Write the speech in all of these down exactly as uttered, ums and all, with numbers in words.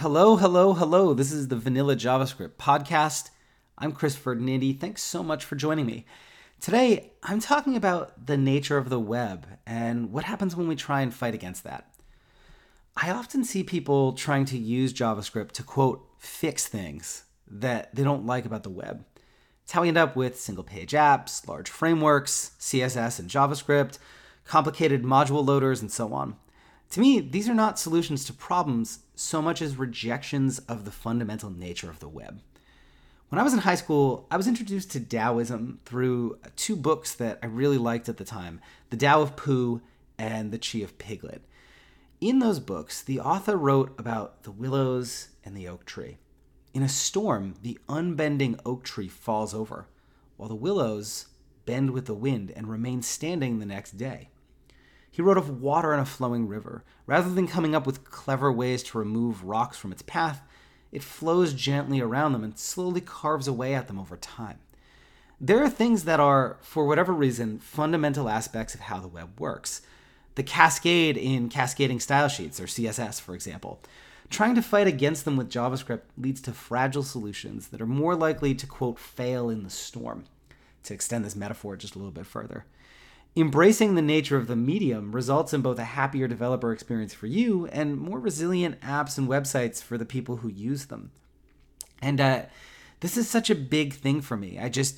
Hello, hello, hello. This is the Vanilla JavaScript podcast. I'm Chris Ferdinandi. Thanks so much for joining me. Today, I'm talking about the nature of the web and what happens when we try and fight against that. I often see people trying to use JavaScript to, quote, fix things that they don't like about the web. It's how we end up with single-page apps, large frameworks, C S S and JavaScript, complicated module loaders, and so on. To me, these are not solutions to problems so much as rejections of the fundamental nature of the web. When I was in high school, I was introduced to Taoism through two books that I really liked at the time, The Tao of Pooh and The Chi of Piglet. In those books, the author wrote about the willows and the oak tree. In a storm, the unbending oak tree falls over, while the willows bend with the wind and remain standing the next day. He wrote of water in a flowing river. Rather than coming up with clever ways to remove rocks from its path, it flows gently around them and slowly carves away at them over time. There are things that are, for whatever reason, fundamental aspects of how the web works. The cascade in cascading style sheets, or C S S, for example. Trying to fight against them with JavaScript leads to fragile solutions that are more likely to, quote, fail in the storm, to extend this metaphor just a little bit further. Embracing the nature of the medium results in both a happier developer experience for you and more resilient apps and websites for the people who use them. And uh, this is such a big thing for me. I just,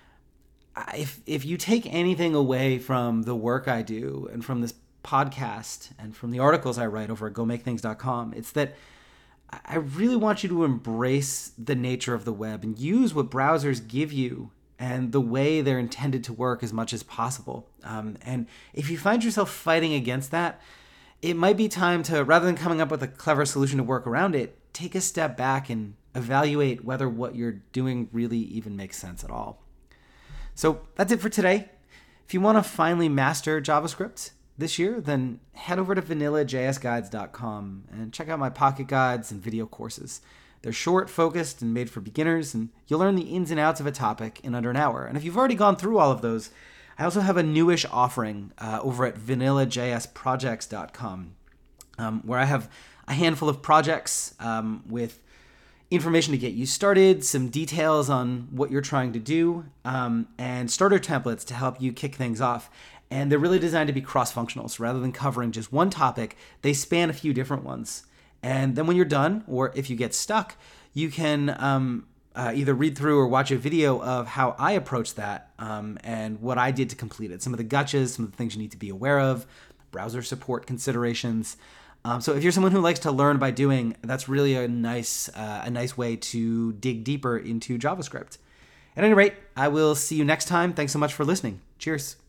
if if you take anything away from the work I do and from this podcast and from the articles I write over at go make things dot com, it's that I really want you to embrace the nature of the web and use what browsers give you and the way they're intended to work as much as possible. Um, and if you find yourself fighting against that, it might be time to, rather than coming up with a clever solution to work around it, take a step back and evaluate whether what you're doing really even makes sense at all. So that's it for today. If you want to finally master JavaScript this year, then head over to vanilla j s guides dot com and check out my pocket guides and video courses. They're short, focused, and made for beginners, and you'll learn the ins and outs of a topic in under an hour. And if you've already gone through all of those, I also have a newish offering uh, over at vanilla j s projects dot com, um, where I have a handful of projects um, with information to get you started, some details on what you're trying to do, um, and starter templates to help you kick things off. And they're really designed to be cross-functional, so rather than covering just one topic, they span a few different ones. And then when you're done, or if you get stuck, you can um, uh, either read through or watch a video of how I approached that um, and what I did to complete it. Some of the gotchas, some of the things you need to be aware of, browser support considerations. Um, so if you're someone who likes to learn by doing, that's really a nice, uh, a nice way to dig deeper into JavaScript. At any rate, I will see you next time. Thanks so much for listening. Cheers.